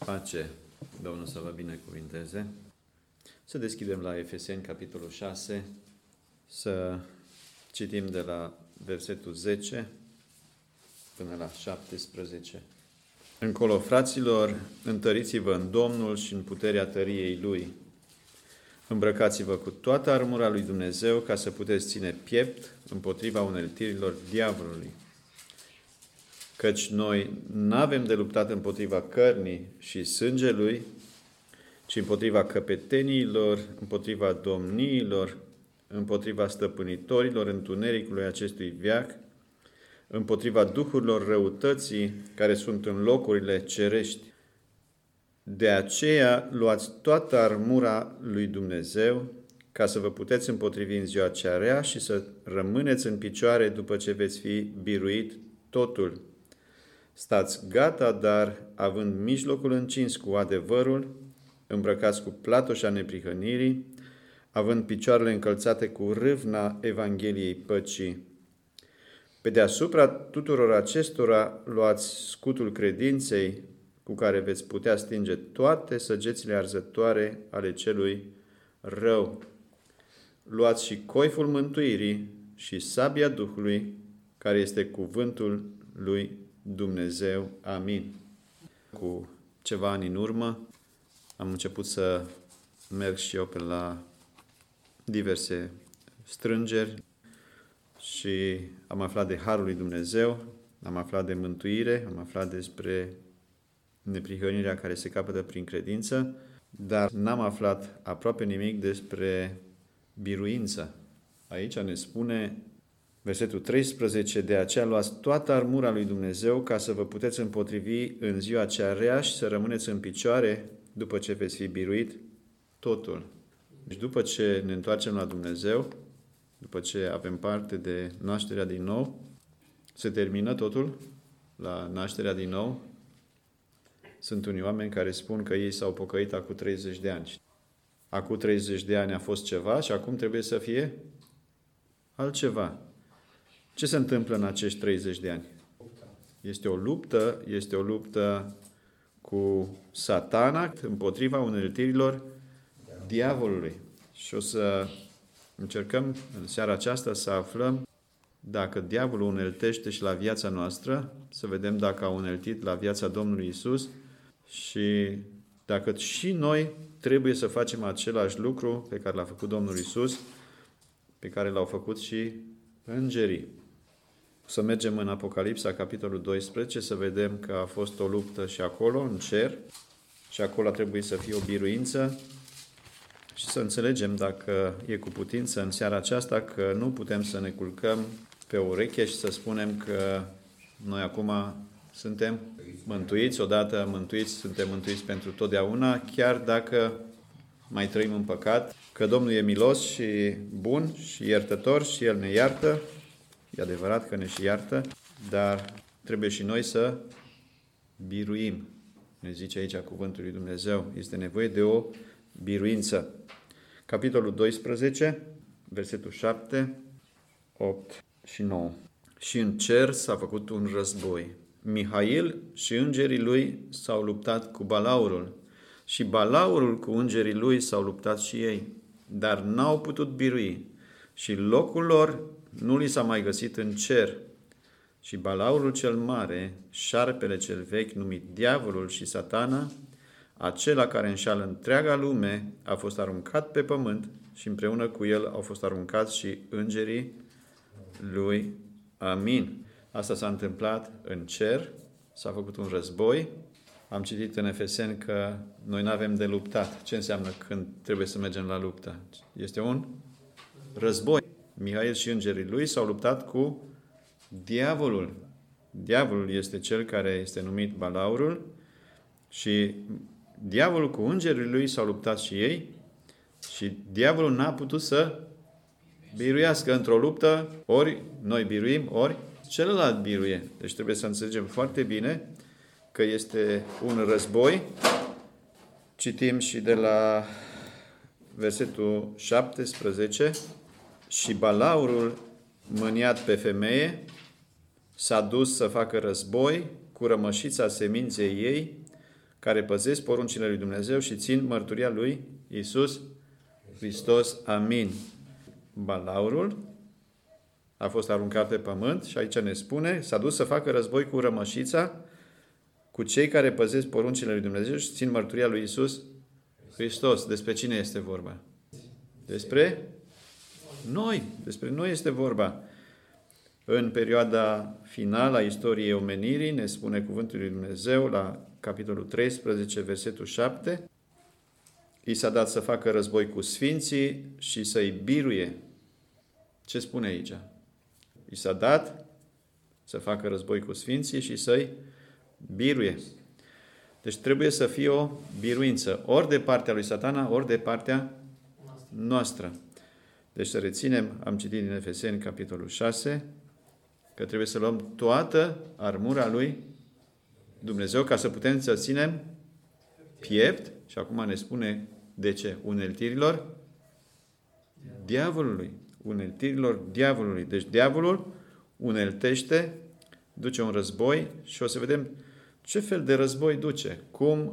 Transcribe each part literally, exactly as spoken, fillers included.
pace. Domnul să vă binecuvinteze. Să deschidem la Efeseni, capitolul șase, să citim de la versetul zece până la șaptesprezece. Încolo, fraților, întăriți-vă în Domnul și în puterea tăriei Lui. Îmbrăcați-vă cu toată armura lui Dumnezeu ca să puteți ține piept împotriva uneltirilor diavolului. Căci noi n-avem de luptat împotriva cărnii și sângelui, ci împotriva căpeteniilor, împotriva domniilor, împotriva stăpânitorilor întunericului acestui veac, împotriva duhurilor răutății care sunt în locurile cerești. De aceea luați toată armura lui Dumnezeu ca să vă puteți împotrivi în ziua cea rea și să rămâneți în picioare după ce veți fi biruit totul. Stați gata, dar având mijlocul încins cu adevărul, îmbrăcați cu platoșa neprihănirii, având picioarele încălțate cu râvna Evangheliei păcii. Pe deasupra tuturor acestora luați scutul credinței, cu care veți putea stinge toate săgețile arzătoare ale celui rău. Luați și coiful mântuirii și sabia Duhului, care este cuvântul lui Dumnezeu. Amin. Cu ceva ani în urmă am început să merg și eu pe la diverse strângeri și am aflat de Harul lui Dumnezeu, am aflat de mântuire, am aflat despre neprihănirea care se capătă prin credință, dar n-am aflat aproape nimic despre biruință. Aici ne spune versetul treisprezece, de aceea luați toată armura lui Dumnezeu ca să vă puteți împotrivi în ziua cea rea și să rămâneți în picioare după ce veți fi biruit totul. Deci după ce ne întoarcem la Dumnezeu, după ce avem parte de nașterea din nou, se termină totul la nașterea din nou. Sunt unii oameni care spun că ei s-au pocăit acum treizeci de ani. Acum treizeci de ani a fost ceva și acum trebuie să fie altceva. Ce se întâmplă în acești treizeci de ani? Este o luptă, este o luptă cu Satana împotriva uneltirilor diavolului. Și o să încercăm în seara aceasta să aflăm dacă diavolul uneltește și la viața noastră, să vedem dacă a uneltit la viața Domnului Isus și dacă și noi trebuie să facem același lucru pe care l-a făcut Domnul Isus, pe care l-au făcut și îngerii. O să mergem în Apocalipsa, capitolul doisprezece, să vedem că a fost o luptă și acolo, în cer, și acolo a trebuit să fie o biruință și să înțelegem dacă e cu putință în seara aceasta că nu putem să ne culcăm pe ureche și să spunem că noi acum suntem mântuiți, odată mântuiți, suntem mântuiți pentru totdeauna, chiar dacă mai trăim în păcat, că Domnul e milos și bun și iertător și El ne iartă. E adevărat că ne și iartă, dar trebuie și noi să biruim. Ne zice aici cuvântul lui Dumnezeu. Este nevoie de o biruință. Capitolul doisprezece, versetul șapte, opt și nouă. Și în cer s-a făcut un război. Mihail și îngerii lui s-au luptat cu balaurul și balaurul cu îngerii lui s-au luptat și ei, dar n-au putut birui și locul lor nu li s-a mai găsit în cer. Și balaurul cel mare, șarpele cel vechi numit diavolul și Satana, acela care înșală întreaga lume, a fost aruncat pe pământ și împreună cu el au fost aruncați și îngerii lui. Amin. Asta s-a întâmplat în cer, s-a făcut un război. Am citit în Efeseni că noi nu avem de luptat. Ce înseamnă când trebuie să mergem la luptă? Este un război. Mihail și îngerii lui s-au luptat cu diavolul. Diavolul este cel care este numit balaurul și diavolul cu îngerii lui s-au luptat și ei și diavolul n-a putut să biruiască într-o luptă, ori noi biruim, ori celălalt biruie. Deci trebuie să înțelegem foarte bine că este un război. Citim și de la versetul șaptesprezece. Și balaurul, mâniat pe femeie, s-a dus să facă război cu rămășița seminței ei, care păzesc poruncile lui Dumnezeu și țin mărturia lui Iisus Hristos. Amin. Balaurul a fost aruncat pe pământ și aici ne spune, s-a dus să facă război cu rămășița, cu cei care păzesc poruncile lui Dumnezeu și țin mărturia lui Iisus Hristos. Despre cine este vorba? Despre noi. Despre noi este vorba. În perioada finală a istoriei omenirii, ne spune cuvântul lui Dumnezeu la capitolul treisprezece, versetul șapte, i s-a dat să facă război cu sfinții și să-i biruie. Ce spune aici? I s-a dat să facă război cu sfinții și să-i biruie. Deci trebuie să fie o biruință, ori de partea lui Satana, ori de partea noastră. Deci să reținem, am citit din Efeseni, capitolul șase, că trebuie să luăm toată armura lui Dumnezeu ca să putem să ținem piept, și acum ne spune de ce, uneltirilor diavolului. Uneltirilor diavolului. Deci diavolul uneltește, duce un război și o să vedem ce fel de război duce. Cum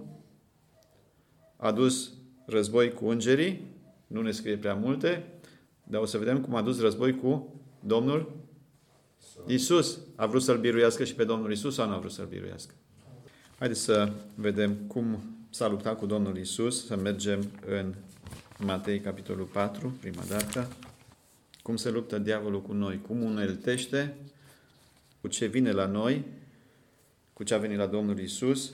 a dus război cu îngerii, nu ne scrie prea multe, dar o să vedem cum a dus război cu Domnul Iisus. A vrut să-L biruiască și pe Domnul Iisus sau nu a vrut să-L biruiască? Haideți să vedem cum s-a luptat cu Domnul Iisus, să mergem în Matei, capitolul patru, prima dată. Cum se luptă diavolul cu noi, cum uneltește, cu ce vine la noi, cu ce a venit la Domnul Iisus,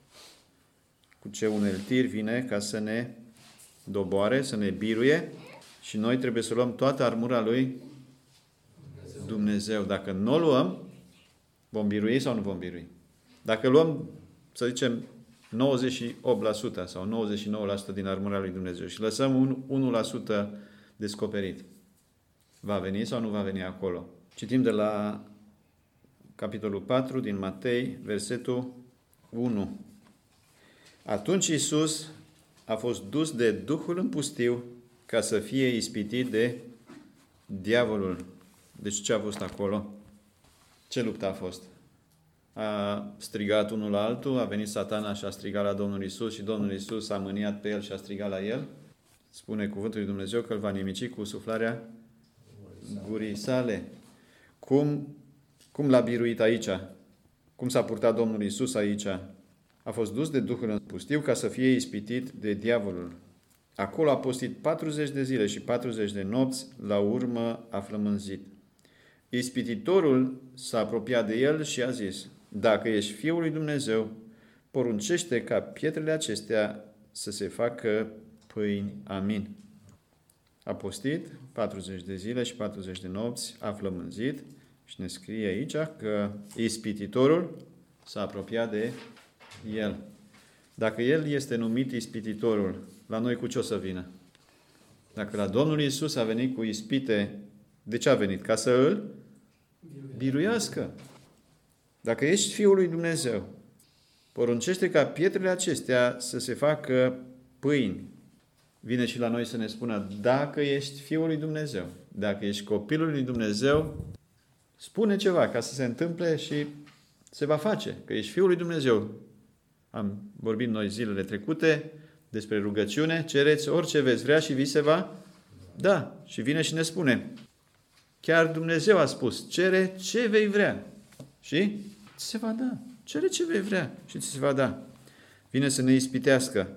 cu ce uneltiri vine ca să ne doboare, să ne biruie și noi trebuie să luăm toată armura lui Dumnezeu. Dacă nu o luăm, vom birui sau nu vom birui? Dacă luăm, să zicem, nouăzeci și opt la sută sau nouăzeci și nouă la sută din armura lui Dumnezeu și lăsăm unu la sută descoperit, va veni sau nu va veni acolo? Citim de la capitolul patru din Matei, versetul unu. Atunci Iisus a fost dus de Duhul în pustiu ca să fie ispitit de diavolul. Deci ce a fost acolo? Ce luptă a fost? A strigat unul la altul, a venit Satana și a strigat la Domnul Iisus și Domnul Iisus a mâniat pe el și a strigat la el. Spune cuvântul lui Dumnezeu că îl va nimici cu suflarea gurii sale. Cum, cum l-a biruit aici? Cum s-a purtat Domnul Iisus aici? A fost dus de Duhul în pustiu ca să fie ispitit de diavolul. Acolo a postit patruzeci de zile și patruzeci de nopți, la urmă a flămânzit. Ispititorul s-a apropiat de el și a zis: dacă ești Fiul lui Dumnezeu, poruncește ca pietrele acestea să se facă pâini. Amin. A postit patruzeci de zile și patruzeci de nopți, a flămânzit și ne scrie aici că ispititorul s-a apropiat de el. Dacă el este numit ispititorul, la noi cu ce o să vină? Dacă la Domnul Iisus a venit cu ispite, de ce a venit? Ca să îl biruiască. Dacă ești Fiul lui Dumnezeu, poruncește ca pietrele acestea să se facă pâini. Vine și la noi să ne spună, dacă ești Fiul lui Dumnezeu, dacă ești copilul lui Dumnezeu, spune ceva ca să se întâmple și se va face, că ești Fiul lui Dumnezeu. Am vorbit noi zilele trecute despre rugăciune, cereți orice veți vrea și vi se va da. Și vine și ne spune, chiar Dumnezeu a spus, cere ce vei vrea și ți se va da. Cere ce vei vrea și ți se va da. Vine să ne ispitească.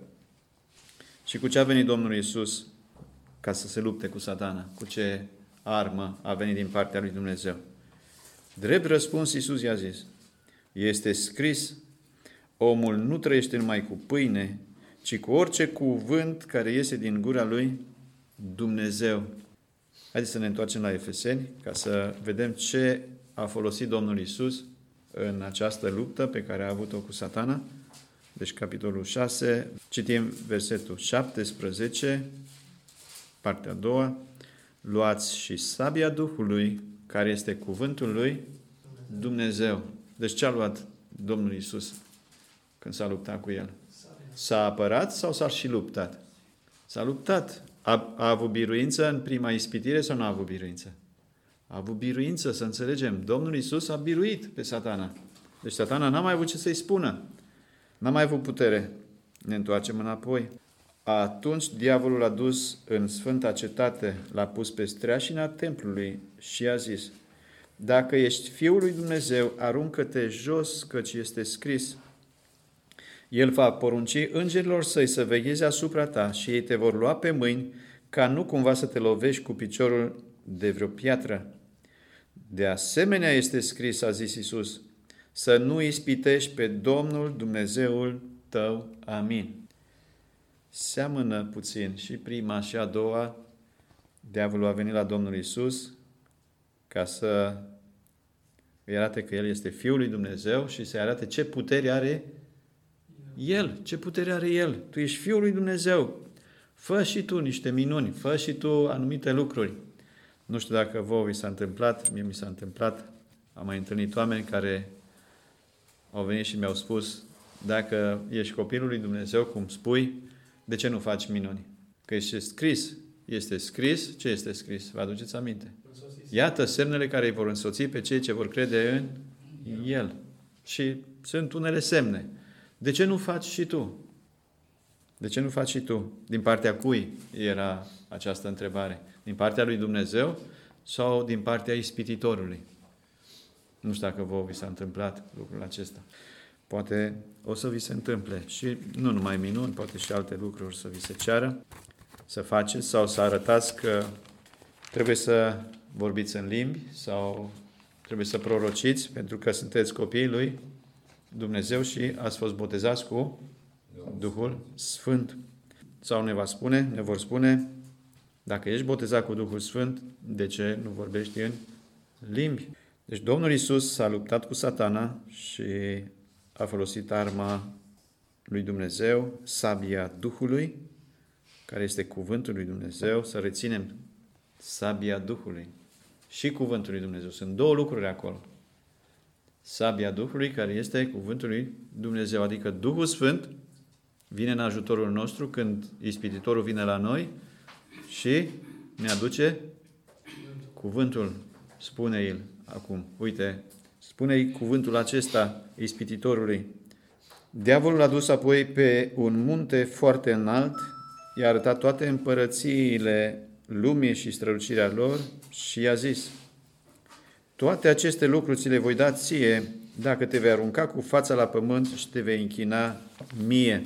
Și cu ce a venit Domnul Iisus ca să se lupte cu Satana? Cu ce armă a venit din partea lui Dumnezeu? Drept răspuns, Iisus i-a zis, este scris, omul nu trăiește numai cu pâine, ci cu orice cuvânt care iese din gura lui Dumnezeu. Haideți să ne întoarcem la Efeseni ca să vedem ce a folosit Domnul Iisus în această luptă pe care a avut-o cu Satana. Deci capitolul șase, citim versetul șaptesprezece, partea a doua. Luați și sabia Duhului, care este cuvântul lui Dumnezeu. Deci ce a luat Domnul Iisus când s-a luptat cu el? S-a apărat sau s-a și luptat? S-a luptat. A, a avut biruință în prima ispitire sau nu a avut biruință? A avut biruință, să înțelegem. Domnul Iisus a biruit pe Satana. Deci Satana n-a mai avut ce să-i spună. N-am mai avut putere. Ne întoarcem înapoi. Atunci diavolul a dus în sfânta cetate, l-a pus pe streașina templului și a zis: dacă ești Fiul lui Dumnezeu, aruncă-te jos, căci este scris: El va porunci îngerilor săi să vegheze asupra ta și ei te vor lua pe mâini, ca nu cumva să te lovești cu piciorul de vreo piatră. De asemenea este scris, a zis Iisus, să nu ispitești pe Domnul Dumnezeul tău. Amin. Seamănă puțin și prima și a doua. Diavolul a venit la Domnul Iisus ca să îi arate că El este Fiul lui Dumnezeu și să-i arate ce putere are El. Ce putere are El? Tu ești Fiul lui Dumnezeu. Fă și tu niște minuni, fă și tu anumite lucruri. Nu știu dacă vouă vi s-a întâmplat, mie mi s-a întâmplat. Am mai întâlnit oameni care au venit și mi-au spus: dacă ești copilul lui Dumnezeu, cum spui, de ce nu faci minuni? Că este scris. Este scris. Ce este scris? Vă aduceți aminte? Iată semnele care îi vor însoți pe cei ce vor crede în El. Și sunt unele semne. De ce nu faci și tu? De ce nu faci și tu? Din partea cui era această întrebare? Din partea lui Dumnezeu sau din partea ispititorului? Nu știu dacă vouă vi s-a întâmplat lucrul acesta. Poate o să vi se întâmple și nu numai minuni, poate și alte lucruri să vi se ceară să faceți sau să arătați că trebuie să vorbiți în limbi sau trebuie să prorociți pentru că sunteți copiii lui Dumnezeu și ați fost botezați cu Duhul Sfânt. Sau ne va spune, ne vor spune: dacă ești botezat cu Duhul Sfânt, de ce nu vorbești în limbi? Deci Domnul Iisus s-a luptat cu Satana și a folosit arma lui Dumnezeu, sabia Duhului, care este cuvântul lui Dumnezeu. Să reținem sabia Duhului și cuvântul lui Dumnezeu. Sunt două lucruri acolo. Sabia Duhului, care este cuvântul lui Dumnezeu, adică Duhul Sfânt vine în ajutorul nostru când ispititorul vine la noi și ne aduce cuvântul. Spune el acum, uite, spune-i cuvântul acesta ispititorului. Diavolul l-a dus apoi pe un munte foarte înalt, i-a arătat toate împărățiile lumii și strălucirea lor și i-a zis: toate aceste lucruri ți le voi da ție dacă te vei arunca cu fața la pământ și te vei închina mie.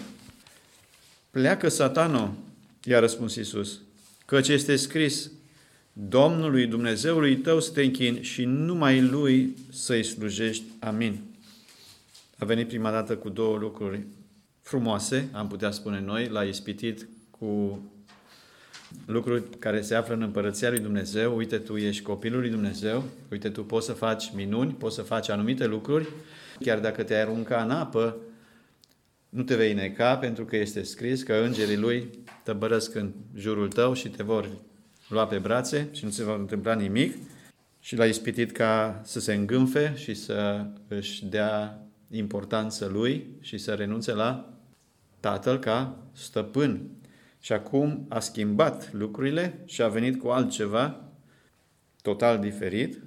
Pleacă, Satano, i-a răspuns Iisus, căci este scris: Domnului Dumnezeului tău să te închini și numai Lui să-i slujești. Amin. A venit prima dată cu două lucruri frumoase, am putea spune noi, l-a ispitit cu lucruri care se află în împărăția lui Dumnezeu. Uite, tu ești copilul lui Dumnezeu, uite, tu poți să faci minuni, poți să faci anumite lucruri, chiar dacă te-ai arunca în apă, nu te vei neca, pentru că este scris că îngerii lui tăbărăsc în jurul tău și te vor lua pe brațe și nu se va întâmpla nimic. Și l-a ispitit ca să se îngânfe și să își dea importanță lui și să renunțe la Tatăl ca stăpân. Și acum a schimbat lucrurile și a venit cu altceva total diferit.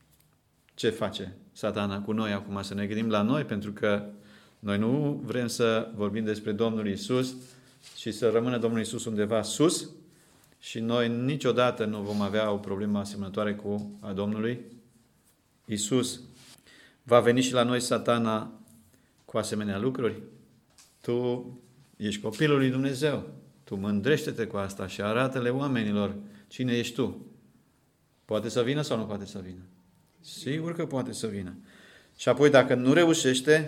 Ce face Satana cu noi acum? Să ne gândim la noi, pentru că noi nu vrem să vorbim despre Domnul Iisus și să rămână Domnul Iisus undeva sus și noi niciodată nu vom avea o problemă asemănătoare cu a Domnului Iisus. Va veni și la noi Satana cu asemenea lucruri? Tu ești copilul lui Dumnezeu. Tu mândrește-te cu asta și arată-le oamenilor cine ești tu. Poate să vină sau nu poate să vină? Sigur că poate să vină. Și apoi dacă nu reușește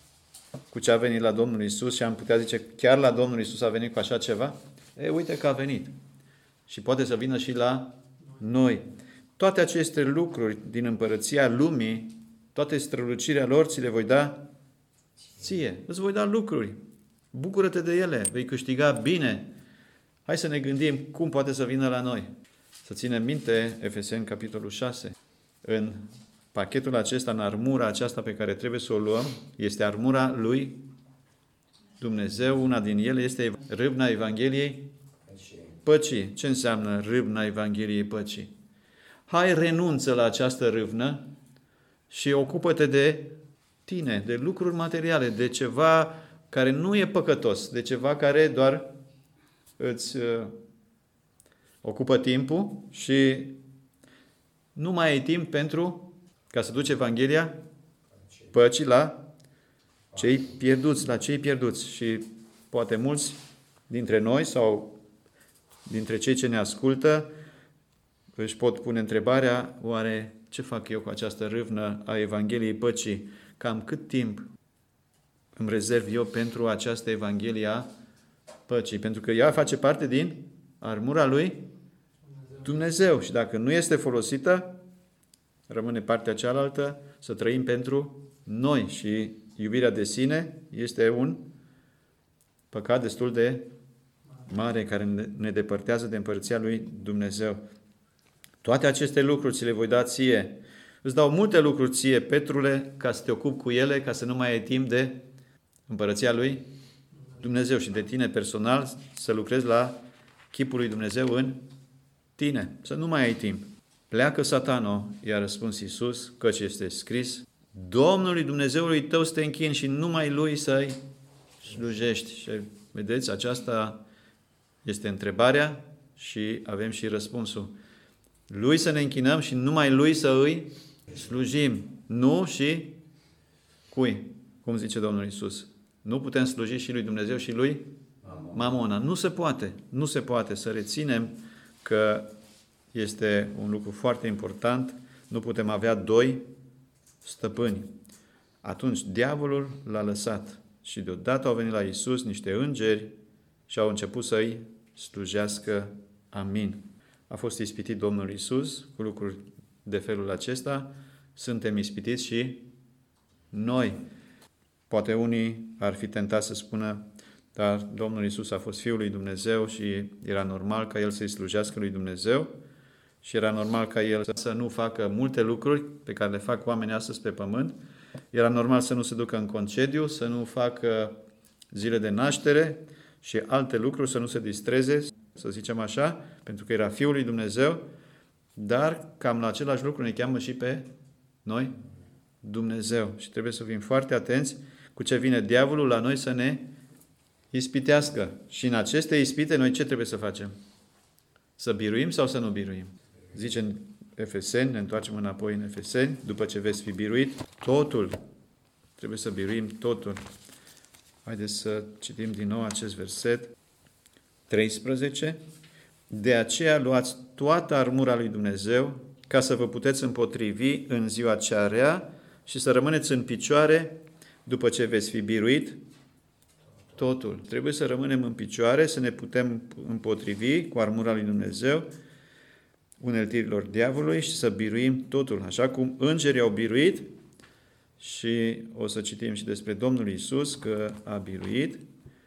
cu ce a venit la Domnul Iisus și am putea zice chiar la Domnul Iisus a venit cu așa ceva, e, uite că a venit. Și poate să vină și la noi. Toate aceste lucruri din împărăția lumii, toate strălucirea lor ți le voi da ție. Îți voi da lucruri. Bucură-te de ele, vei câștiga bine. Hai să ne gândim cum poate să vină la noi. Să ținem minte Efeseni, capitolul șase. În pachetul acesta, în armura aceasta pe care trebuie să o luăm, este armura lui Dumnezeu. Una din ele este râvna Evangheliei păcii. Ce înseamnă râvna Evangheliei păcii? Hai, renunță la această râvnă și ocupă-te de tine, de lucruri materiale, de ceva care nu e păcătos, de ceva care doar îți uh, ocupă timpul și nu mai ai timp pentru ca să duci Evanghelia păcii la cei pierduți, la cei pierduți. Și poate mulți dintre noi sau dintre cei ce ne ascultă își pot pune întrebarea, oare ce fac eu cu această râvnă a Evangheliei păcii? Cam cât timp îmi rezerv eu pentru această Evanghelie a păcii? Pentru că ea face parte din armura lui Dumnezeu. Și dacă nu este folosită, rămâne partea cealaltă, să trăim pentru noi. Și iubirea de sine este un păcat destul de mare care ne depărtează de împărăția lui Dumnezeu. Toate aceste lucruri ți le voi da ție. Îți dau multe lucruri ție, Petrule, ca să te ocupi cu ele, ca să nu mai ai timp de împărăția lui Dumnezeu și de tine personal, să lucrezi la chipul lui Dumnezeu în tine, să nu mai ai timp. Pleacă Satano, i-a răspuns Iisus, căci este scris, Domnului Dumnezeului tău să te închini și numai Lui să-i slujești. Și vedeți, aceasta este întrebarea și avem și răspunsul. Lui să ne închinăm și numai Lui să îi slujim. Nu și cui? Cum zice Domnul Iisus. Nu putem sluji și lui Dumnezeu și lui Mamona. Nu se poate. Nu se poate să reținem că este un lucru foarte important. Nu putem avea doi stăpâni. Atunci diavolul l-a lăsat și deodată au venit la Iisus niște îngeri și au început să-i slujească. Amin. A fost ispitit Domnul Iisus cu lucruri de felul acesta. Suntem ispitiți și noi. Poate unii ar fi tentați să spună, dar Domnul Iisus a fost Fiul lui Dumnezeu și era normal ca El să-i slujească lui Dumnezeu și era normal ca El să nu facă multe lucruri pe care le fac oamenii astăzi pe pământ. Era normal să nu se ducă în concediu, să nu facă zile de naștere și alte lucruri, să nu se distreze, să zicem așa, pentru că era Fiul lui Dumnezeu, dar cam la același lucru ne cheamă și pe noi Dumnezeu. Și trebuie să fim foarte atenți cu ce vine diavolul la noi să ne ispitească. Și în aceste ispite noi ce trebuie să facem? Să biruim sau să nu biruim? Zice în Efeseni, ne întoarcem înapoi în Efeseni, după ce veți fi biruit, totul. Trebuie să biruim totul. Haideți să citim din nou acest verset treisprezece. De aceea luați toată armura lui Dumnezeu ca să vă puteți împotrivi în ziua cea rea și să rămâneți în picioare după ce veți fi biruit totul. Trebuie să rămânem în picioare, să ne putem împotrivi cu armura lui Dumnezeu uneltirilor diavolului și să biruim totul, așa cum îngerii au biruit. Și o să citim și despre Domnul Iisus că a biruit,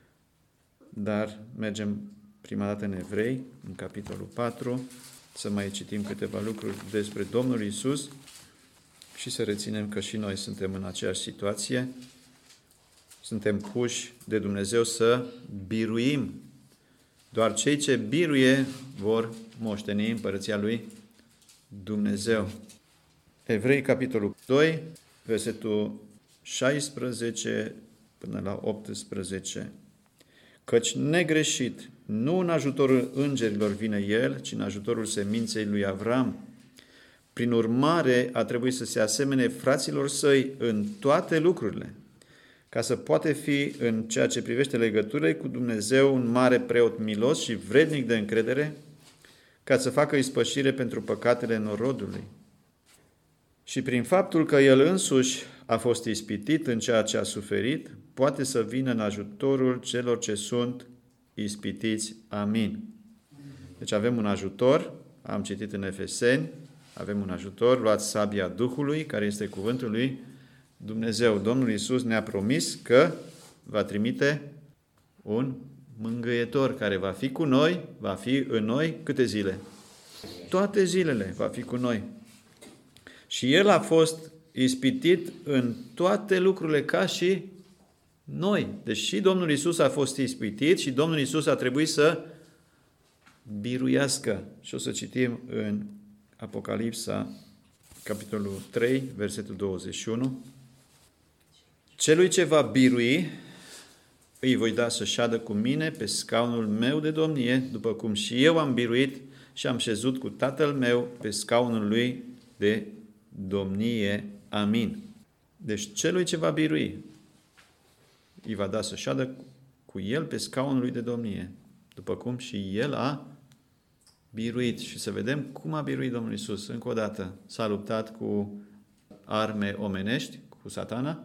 dar mergem prima dată în Evrei, în capitolul patru, să mai citim câteva lucruri despre Domnul Iisus și să reținem că și noi suntem în aceeași situație. Suntem puși de Dumnezeu să biruim. Doar cei ce biruie vor moșteni împărăția lui Dumnezeu. Evrei, capitolul doi, versetul șaisprezece până la optsprezece. Căci negreșit, nu în ajutorul îngerilor vine el, ci în ajutorul seminței lui Avram. Prin urmare, a trebuit să se asemene fraților săi în toate lucrurile, ca să poate fi în ceea ce privește legăturile cu Dumnezeu un mare preot milos și vrednic de încredere, ca să facă ispășire pentru păcatele norodului. Și prin faptul că el însuși a fost ispitit în ceea ce a suferit, poate să vină în ajutorul celor ce sunt ispitiți. Amin. Deci avem un ajutor, am citit în Efeseni, avem un ajutor, luați sabia Duhului, care este cuvântul lui Dumnezeu. Domnul Iisus ne-a promis că va trimite un mângâietor care va fi cu noi, va fi în noi câte zile? Toate zilele va fi cu noi. Și El a fost ispitit în toate lucrurile ca și noi. Deci și Domnul Iisus a fost ispitit și Domnul Iisus a trebuit să biruiască. Și o să citim în Apocalipsa, capitolul trei, versetul douăzeci și unu. Celui ce va birui îi voi da să șadă cu mine pe scaunul meu de domnie, după cum și eu am biruit și am șezut cu Tatăl meu pe scaunul lui de domnie. Amin. Deci celui ce va birui, îi va da să șadă cu el pe scaunul lui de domnie, după cum și el a biruit. Și să vedem cum a biruit Domnul Iisus. Încă o dată, s-a luptat cu arme omenești, cu Satana,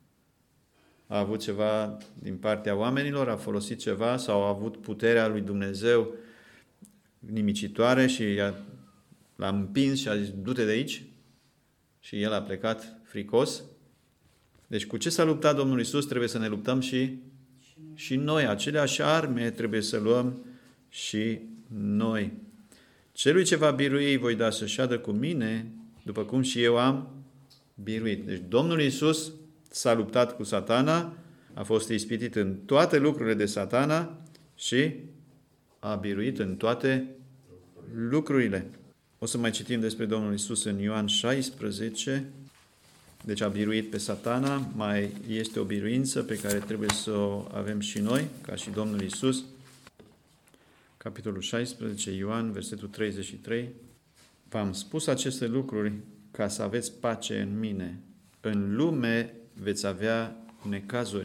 a avut ceva din partea oamenilor, a folosit ceva sau a avut puterea lui Dumnezeu nimicitoare și l-a împins și a zis, du-te de aici. Și el a plecat fricos. Deci cu ce s-a luptat Domnul Iisus trebuie să ne luptăm și, și noi. Aceleași arme trebuie să luăm și noi. Celui ce va birui voi da să șadă cu mine, după cum și eu am biruit. Deci Domnul Iisus s-a luptat cu Satana, a fost ispitit în toate lucrurile de Satana și a biruit în toate lucrurile. O să mai citim despre Domnul Iisus în Ioan șaisprezece. Deci a biruit pe Satana, mai este o biruință pe care trebuie să o avem și noi, ca și Domnul Iisus. Capitolul șaisprezece, Ioan, versetul treizeci și trei. V-am spus aceste lucruri ca să aveți pace în mine. În lume veți avea necazuri.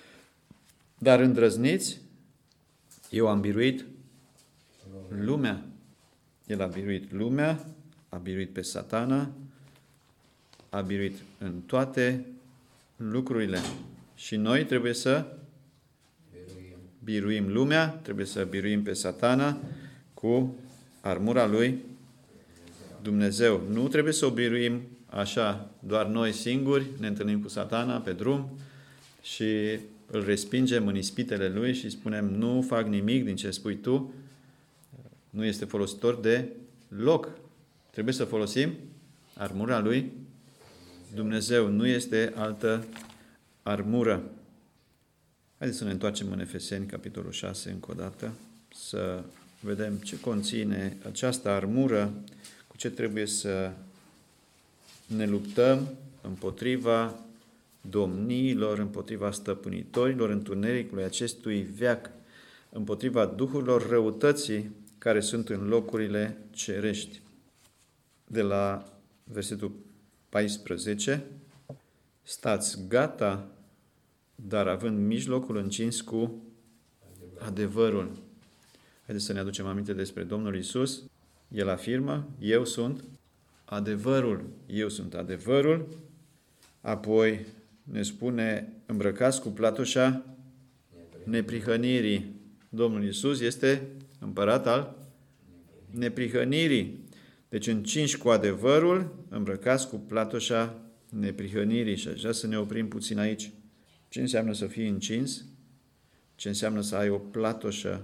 Dar îndrăzniți, eu am biruit lumea. El a biruit lumea, a biruit pe Satana, a biruit în toate lucrurile. Și noi trebuie să biruim, biruim lumea, trebuie să biruim pe Satana cu armura lui Dumnezeu. Nu trebuie să o biruim așa, doar noi singuri, ne întâlnim cu Satana pe drum și îl respingem în ispitele lui și spunem, nu fac nimic din ce spui tu, nu este folositor de loc. Trebuie să folosim armura lui Dumnezeu, nu este altă armură. Haideți să ne întoarcem în Efeseni, capitolul șase, încă o dată, să vedem ce conține această armură, cu ce trebuie să ne luptăm împotriva domniilor, împotriva stăpânitorilor întunericului acestui veac, împotriva duhurilor răutății care sunt în locurile cerești. De la versetul paisprezece, stați gata, dar având mijlocul încins cu adevărul. Haideți să ne aducem aminte despre Domnul Iisus. El afirmă, eu sunt adevărul, eu sunt adevărul. Apoi ne spune, îmbrăcați cu platoșa neprihănirii. Domnul Iisus este împărat al neprihănirii. Deci încinși cu adevărul, îmbrăcați cu platoșa neprihănirii. Și așa să ne oprim puțin aici. Ce înseamnă să fii încins? Ce înseamnă să ai o platoșă?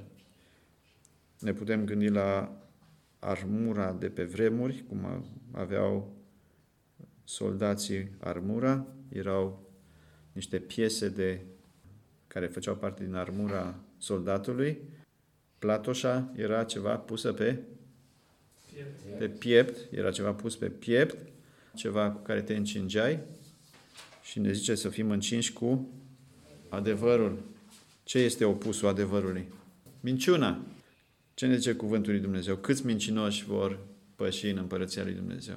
Ne putem gândi la armura de pe vremuri, cum aveau soldații armura. Erau niște piese de, care făceau parte din armura soldatului. Platoșa era ceva pusă pe piept. pe piept, era ceva pus pe piept, ceva cu care te încingeai și ne zice să fim încinși cu adevărul. Ce este opusul adevărului? Minciuna. Ce ne zice cuvântul lui Dumnezeu? Câți mincinoși vor păși în împărăția lui Dumnezeu?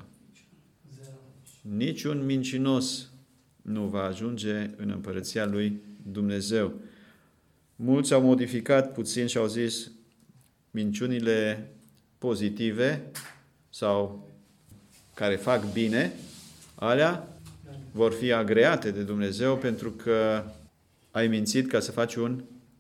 Niciun mincinos nu va ajunge în împărăția lui Dumnezeu. Mulți au modificat puțin și au zis minciunile pozitive sau care fac bine, alea vor fi agreate de Dumnezeu pentru că ai mințit ca să faci un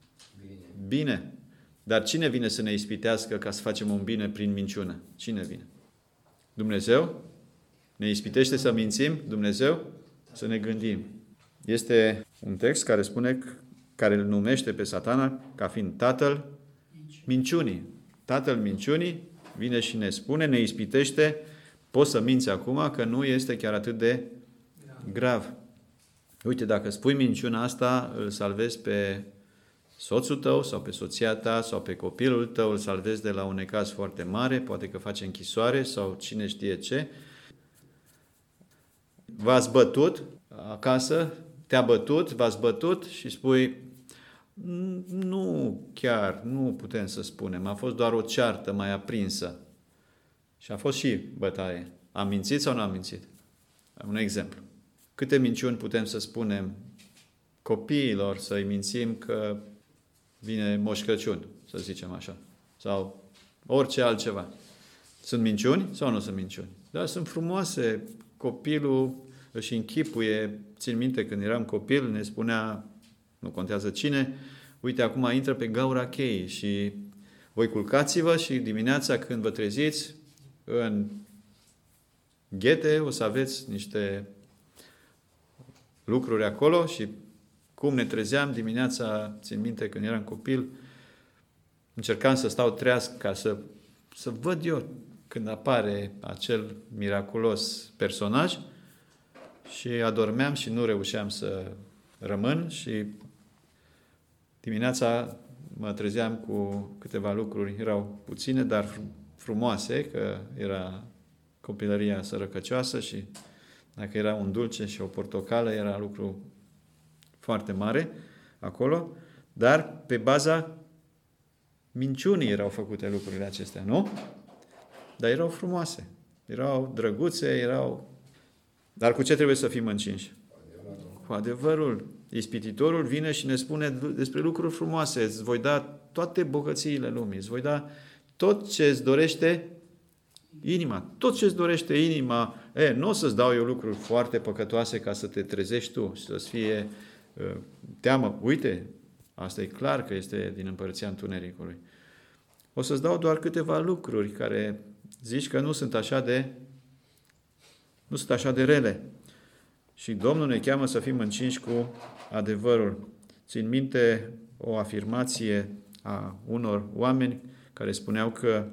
bine. Dar cine vine să ne ispitească ca să facem un bine prin minciună? Cine vine? Dumnezeu? Ne ispitește să mințim? Dumnezeu? Să ne gândim. Este un text care spune, care îl numește pe Satana ca fiind tatăl minciunii. Tatăl minciunii vine și ne spune, ne ispitește, poți să minți acum că nu este chiar atât de grav. Uite, dacă spui minciuna asta, îl salvezi pe soțul tău sau pe soția ta sau pe copilul tău, îl salvezi de la un necaz foarte mare, poate că face închisoare sau cine știe ce. V-ați bătut acasă, te-a bătut, v-ați bătut și spui, Nu chiar, nu putem să spunem. A fost doar o ceartă mai aprinsă. Și a fost și bătaie. Am mințit sau nu am mințit? Un exemplu. Câte minciuni putem să spunem copiilor, să-i mințim că vine Moș Crăciun, să zicem așa. Sau orice altceva. Sunt minciuni sau nu sunt minciuni? Dar sunt frumoase. Copilul își închipuie. Țin minte când eram copil, ne spunea, nu contează cine, uite, acum intră pe gaura cheii și voi culcați-vă și dimineața când vă treziți în ghete o să aveți niște lucruri acolo și cum ne trezeam dimineața, țin minte când eram copil, încercam să stau treaz ca să, să văd eu când apare acel miraculos personaj și adormeam și nu reușeam să rămân și dimineața mă trezeam cu câteva lucruri, erau puține, dar frumoase, că era copilăria sărăcăcioasă și dacă era un dulce și o portocală, era lucru foarte mare acolo, dar pe baza minciunii erau făcute lucrurile acestea, nu? Dar erau frumoase, erau drăguțe, erau... Dar cu ce trebuie să fim încinși? Cu adevărul. Ispititorul vine și ne spune despre lucruri frumoase. Îți voi da toate bogățiile lumii. Îți voi da tot ce îți dorește inima. Tot ce îți dorește inima. E, nu o să-ți dau eu lucruri foarte păcătoase ca să te trezești tu și să-ți fie uh, teamă. Uite, asta e clar că este din împărăția întunericului. O să-ți dau doar câteva lucruri care zici că nu sunt așa de nu sunt așa de rele. Și Domnul ne cheamă să fim încinși cu adevărul. Țin minte o afirmație a unor oameni care spuneau că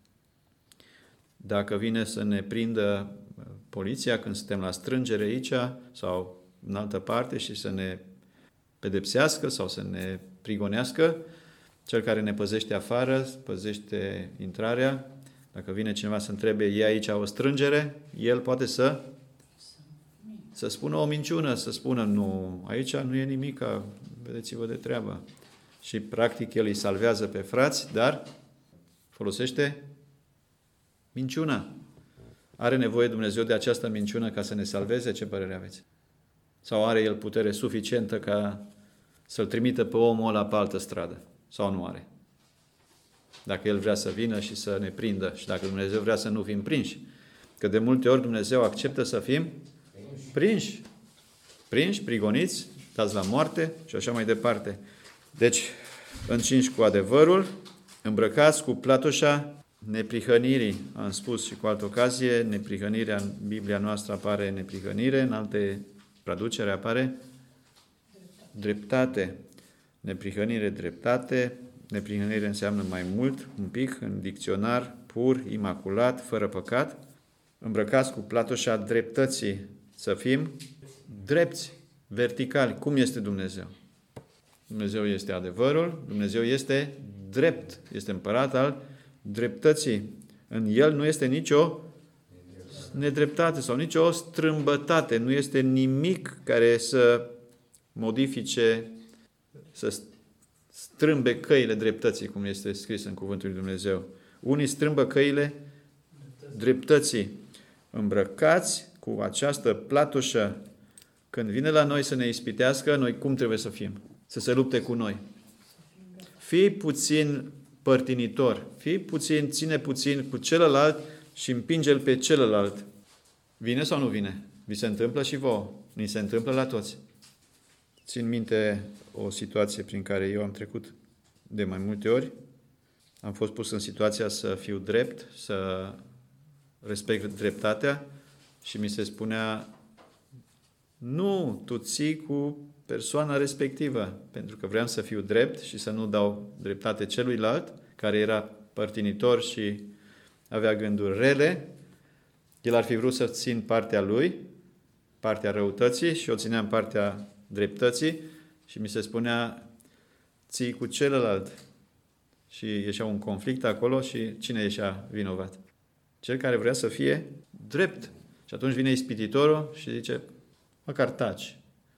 dacă vine să ne prindă poliția când suntem la strângere aici sau în altă parte și să ne pedepsească sau să ne prigonească, cel care ne păzește afară, păzește intrarea, dacă vine cineva să întrebe, e aici o strângere, el poate să să spună o minciună, să spună, nu, aici nu e nimic, vedeți-vă de treabă. Și practic el îi salvează pe frați, dar folosește minciuna. Are nevoie Dumnezeu de această minciună ca să ne salveze? Ce părere aveți? Sau are el putere suficientă ca să-l trimită pe omul ăla pe altă stradă? Sau nu are? Dacă el vrea să vină și să ne prindă și dacă Dumnezeu vrea să nu fim prinși. Că de multe ori Dumnezeu acceptă să fim prinși. Prinși, prigoniți, dați la moarte și așa mai departe. Deci, încinși cu adevărul, îmbrăcați cu platoșa neprihănirii. Am spus și cu altă ocazie, neprihănirea în Biblia noastră apare neprihănire, în alte traducere apare dreptate. Neprihănire, dreptate. Neprihănire înseamnă mai mult, un pic, în dicționar, pur, imaculat, fără păcat. Îmbrăcați cu platoșa dreptății, să fim drepți, verticali. Cum este Dumnezeu? Dumnezeu este adevărul, Dumnezeu este drept, este împărat al dreptății. În El nu este nicio nedreptate sau nicio strâmbătate, nu este nimic care să modifice, să strâmbe căile dreptății, cum este scris în Cuvântul lui Dumnezeu. Unii strâmbă căile dreptății. Îmbrăcați cu această platoșă, când vine la noi să ne ispitească, noi cum trebuie să fim? Să se lupte cu noi. Fii puțin părtinitor, fii puțin, ține puțin cu celălalt și împinge-l pe celălalt. Vine sau nu vine? Vi se întâmplă și vouă. Ni se întâmplă la toți. Țin minte o situație prin care eu am trecut de mai multe ori. Am fost pus în situația să fiu drept, să respect dreptatea și mi se spunea, nu, tu ții cu persoana respectivă, pentru că vreau să fiu drept și să nu dau dreptate celuilalt, care era părtinitor și avea gânduri rele. El ar fi vrut să țin partea lui, partea răutății, și eu țineam partea dreptății și mi se spunea, ții cu celălalt. Și ieșea un conflict acolo și cine ieșea vinovat? Cel care vrea să fie drept. Și atunci vine ispititorul și zice, măcar taci.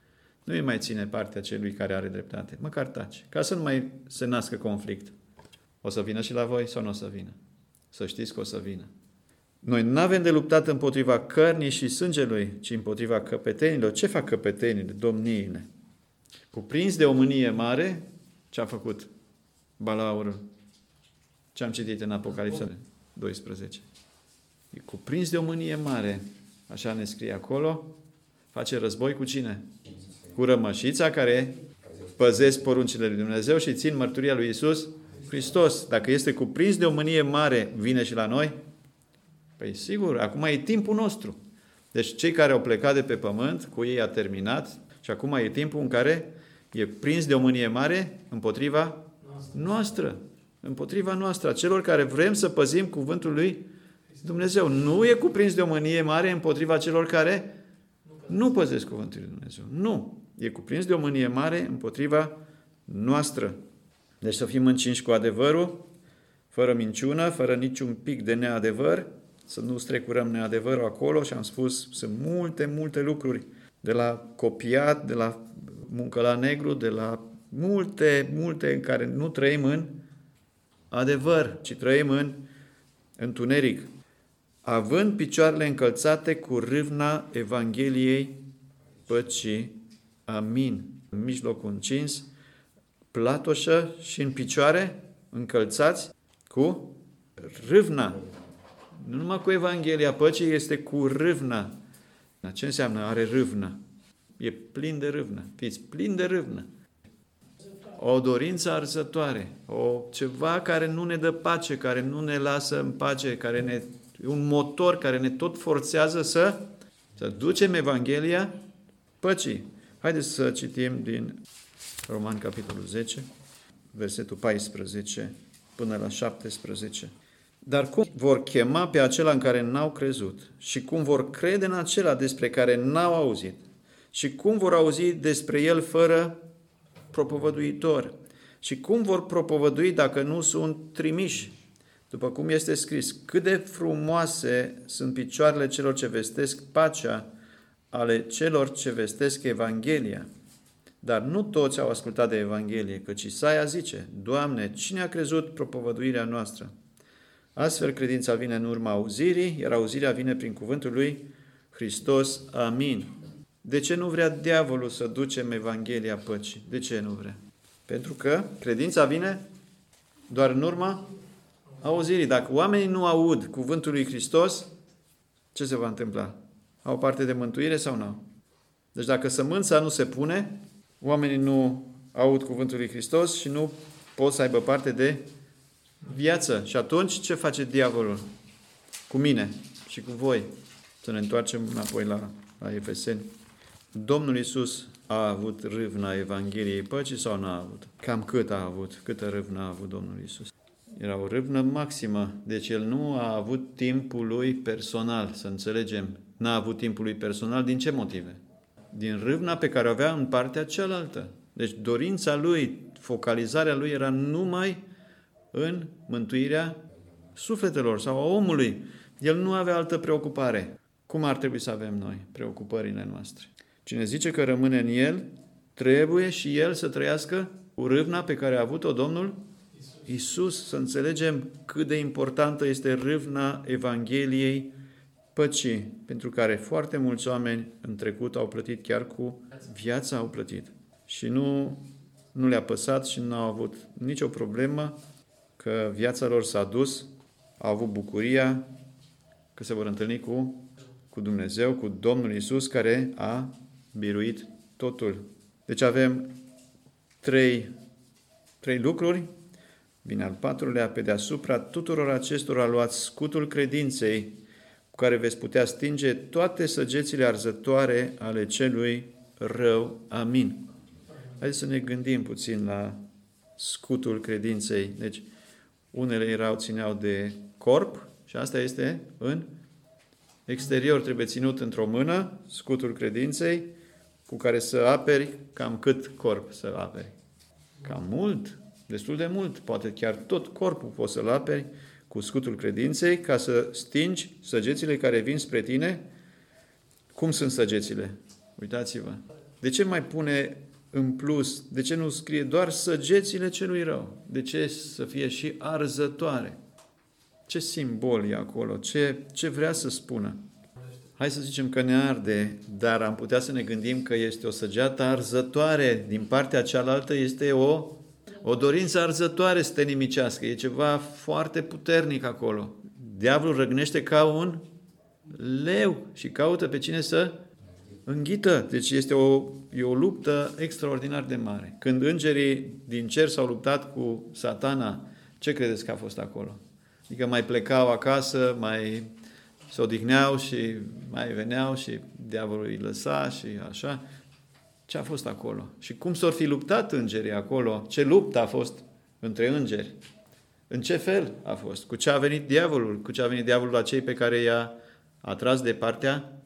nu îi mai ține partea celui care are dreptate. Măcar taci, ca să nu mai se nască conflict. O să vină și la voi sau nu o să vină? Să știți că o să vină. Noi nu avem de luptat împotriva cărnii și sângelui, ci împotriva căpetenilor. Ce fac căpetenile, domniile? Cuprins de o mânie mare, ce a făcut Balaurul? Ce am citit în Apocalipsa doisprezece. E cuprins de o mânie mare, așa ne scrie acolo, face război cu cine? Cu rămășița care păzesc poruncile lui Dumnezeu și țin mărturia lui Iisus Hristos. Dacă este cuprins de o mânie mare, vine și la noi? Păi sigur, acum e timpul nostru. Deci cei care au plecat de pe pământ, cu ei a terminat și acum e timpul în care e prins de o mânie mare împotriva noastră. Împotriva noastră, a celor care vrem să păzim cuvântul lui Dumnezeu. Nu e cuprins de o mânie mare împotriva celor care nu păzesc cuvântul lui Dumnezeu. Nu. E cuprins de o mânie mare împotriva noastră. Deci să fim încinși cu adevărul, fără minciună, fără niciun pic de neadevăr, să nu strecurăm neadevărul acolo și am spus, sunt multe, multe lucruri, de la copiat, de la muncă la negru, de la multe, multe în care nu trăim în adevăr, ci trăim în întuneric. Având picioarele încălțate cu râvna Evangheliei păcii. Amin. În mijlocul încins, platoșă și în picioare încălțați cu râvna. Nu numai cu Evanghelia păcii, este cu râvna. Ce înseamnă? Are râvnă. E plin de râvnă. Fiți plin de râvnă. O dorință arzătoare, o ceva care nu ne dă pace, care nu ne lasă în pace, care ne, un motor care ne tot forțează să, să ducem Evanghelia păcii. Haideți să citim din Roman, capitolul zece, versetul paisprezece până la șaptesprezece. Dar cum vor chema pe acela în care n-au crezut? Și cum vor crede în acela despre care n-au auzit? Și cum vor auzi despre el fără propovăduitor? Și cum vor propovădui dacă nu sunt trimiși? După cum este scris, cât de frumoase sunt picioarele celor ce vestesc pacea, ale celor ce vestesc Evanghelia. Dar nu toți au ascultat de Evanghelie, căci Isaia zice, Doamne, cine a crezut propovăduirea noastră? Astfel, credința vine în urma auzirii, iar auzirea vine prin cuvântul lui Hristos. Amin. De ce nu vrea diavolul să ducem Evanghelia păcii? De ce nu vrea? Pentru că credința vine doar în urma auzirii. Dacă oamenii nu aud cuvântul lui Hristos, ce se va întâmpla? Au parte de mântuire sau nu? Deci dacă sămânța nu se pune, oamenii nu aud cuvântul lui Hristos și nu pot să aibă parte de viață. Și atunci ce face diavolul? Cu mine și cu voi. Să ne întoarcem înapoi la, la Efeseni. Domnul Iisus a avut râvna Evangheliei păcii sau n-a avut? Cam cât a avut? Câtă râvnă a avut Domnul Iisus? Era o râvnă maximă. Deci el nu a avut timpul lui personal, să înțelegem. N-a avut timpul lui personal. Din ce motive? Din râvna pe care o avea în partea cealaltă. Deci dorința lui, focalizarea lui era numai în mântuirea sufletelor sau a omului. El nu avea altă preocupare. Cum ar trebui să avem noi preocupările noastre? Cine zice că rămâne în el, trebuie și el să trăiască cu râvna pe care a avut-o Domnul Iisus. Să înțelegem cât de importantă este râvna Evangheliei păcii, pentru care foarte mulți oameni în trecut au plătit chiar cu viața, au plătit. Și nu, nu le-a păsat și nu au avut nicio problemă că viața lor s-a dus, au avut bucuria că se vor întâlni cu, cu Dumnezeu, cu Domnul Iisus, care a biruit totul. Deci avem trei, trei lucruri. Vine al patrulea, pe deasupra tuturor acestora luați scutul credinței, cu care veți putea stinge toate săgețile arzătoare ale celui rău. Amin. Haideți să ne gândim puțin la scutul credinței. Deci, unele erau, țineau de corp și asta este în exterior. Trebuie ținut într-o mână, scutul credinței, cu care să aperi cam cât corp să aperi. Cam mult, destul de mult, poate chiar tot corpul poți să-l aperi cu scutul credinței ca să stingi săgețile care vin spre tine. Cum sunt săgețile? Uitați-vă. De ce mai pune în plus? De ce nu scrie doar săgețile celui rău? De ce să fie și arzătoare? Ce simbol e acolo? Ce, ce vrea să spună? Hai să zicem că ne arde, dar am putea să ne gândim că este o săgeată arzătoare. Din partea cealaltă este o, o dorință arzătoare să te nimicească. E ceva foarte puternic acolo. Diavolul răgnește ca un leu și caută pe cine să înghită. Deci este o, e o luptă extraordinar de mare. Când îngerii din cer s-au luptat cu Satana, ce credeți că a fost acolo? Adică mai plecau acasă, mai se odihneau și mai veneau și diavolul îi lăsa și așa. Ce a fost acolo? Și cum s-or fi luptat îngerii acolo? Ce luptă a fost între îngeri? În ce fel a fost? Cu ce a venit diavolul? Cu ce a venit diavolul la cei pe care i-a atras de partea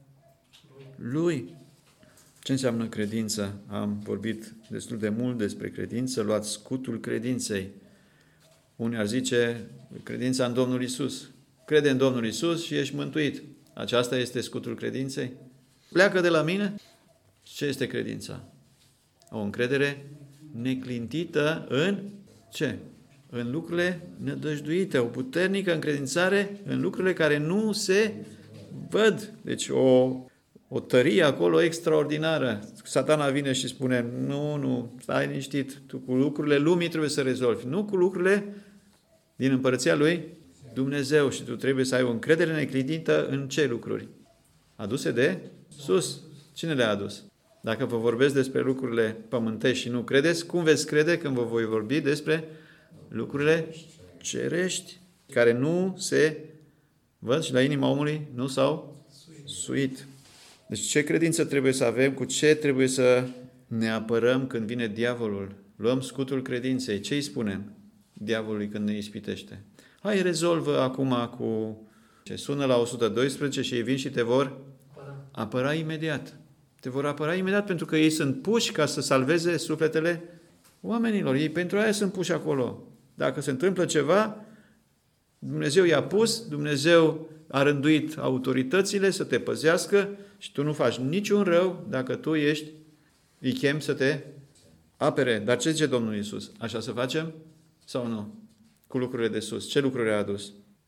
lui? Ce înseamnă credință? Am vorbit destul de mult despre credință. Luați scutul credinței. Unii ar zice credința în Domnul Iisus. Crede în Domnul Iisus și ești mântuit. Aceasta este scutul credinței? Pleacă de la mine? Ce este credința? O încredere neclintită în ce? În lucrurile nădăjduite. O puternică încredințare în lucrurile care nu se văd. Deci o, o tărie acolo extraordinară. Satana vine și spune, nu, nu, stai liniștit, tu cu lucrurile lumii trebuie să rezolvi, nu cu lucrurile din împărăția lui Dumnezeu și tu trebuie să ai o încredere neclintită în ce lucruri? Aduse de sus. Cine le-a adus? Dacă vă vorbesc despre lucrurile pământești și nu credeți, cum veți crede când vă voi vorbi despre lucrurile cerești, care nu se văd și la inima omului nu s-au suit. Deci ce credință trebuie să avem? Cu ce trebuie să ne apărăm când vine diavolul? Luăm scutul credinței. Ce îi spunem diavolului când ne ispitește? Hai, rezolvă acum cu ce sună la o sută doisprezece și ei vin și te vor apăra imediat. Te vor apăra imediat pentru că ei sunt puși ca să salveze sufletele oamenilor. Ei pentru aia sunt puși acolo. Dacă se întâmplă ceva, Dumnezeu i-a pus, Dumnezeu a rânduit autoritățile să te păzească și tu nu faci niciun rău dacă tu ești, îi chem să te apere. Dar ce zice Domnul Iisus? Așa să facem sau nu? Cu lucrurile de sus. Ce lucruri a adus?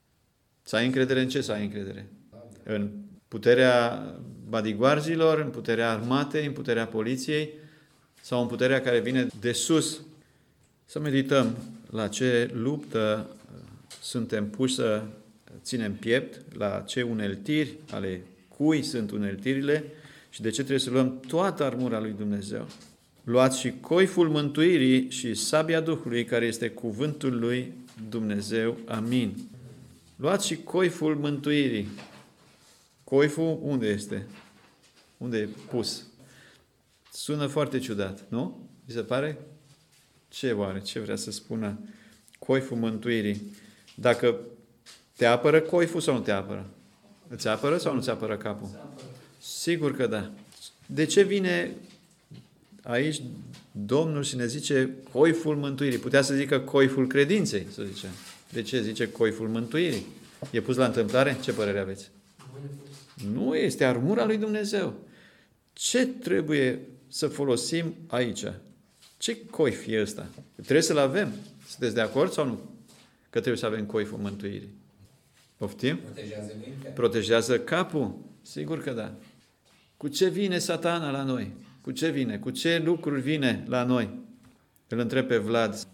Să ai încredere în ce să ai încredere? În puterea bodyguardzilor, în puterea armatei, în puterea poliției sau în puterea care vine de sus. Să medităm la ce luptă suntem puși să ținem piept, la ce uneltiri, ale cui sunt uneltirile și de ce trebuie să luăm toată armura lui Dumnezeu. Luați și coiful mântuirii și sabia Duhului, care este cuvântul lui Dumnezeu. Amin. Luați și coiful mântuirii. Coiful unde este? Unde e pus? Sună foarte ciudat, nu? Vi se pare? Ce oare? Ce vrea să spună coiful mântuirii? Dacă te apără coiful sau nu te apără? Îți apără sau nu ți apără capul? Sigur că da. De ce vine aici Domnul și ne zice coiful mântuirii? Putea să zică coiful credinței, să zicem. De ce zice coiful mântuirii? E pus la întâmplare? Ce părere aveți? Nu, este armura lui Dumnezeu. Ce trebuie să folosim aici? Ce coif e ăsta? Trebuie să-l avem. Sunteți de acord sau nu? Că trebuie să avem coiful mântuirii. Poftim? Protejează mintea. Protejează capul? Sigur că da. Cu ce vine Satana la noi? Cu ce vine? Cu ce lucruri vine la noi? Îl întreb pe Vlad.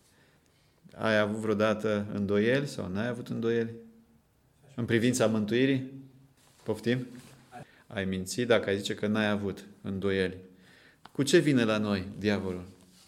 Ai avut vreodată îndoieli sau n-ai avut îndoieli? În privința mântuirii? Poftim? Ai mințit dacă ai zice că n-ai avut îndoieli. Cu ce vine la noi diavolul?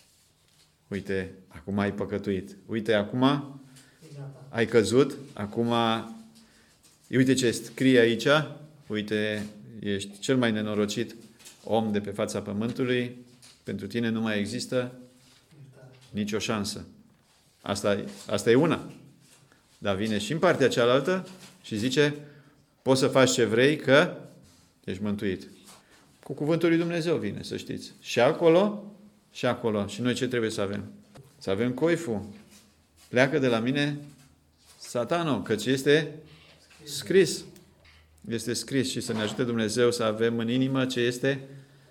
Uite, acum ai păcătuit. Uite, acum ai căzut. Acum, uite ce scrie aici. Uite, ești cel mai nenorocit om de pe fața pământului. Pentru tine nu mai există nicio șansă. Asta, asta e una. Dar vine și în partea cealaltă și zice, poți să faci ce vrei că ești mântuit. Cu cuvântul lui Dumnezeu vine, să știți. Și acolo, și acolo. Și noi ce trebuie să avem? Să avem coiful. Pleacă de la mine Satanul, căci este scris. Este scris și să ne ajute Dumnezeu să avem în inimă ce este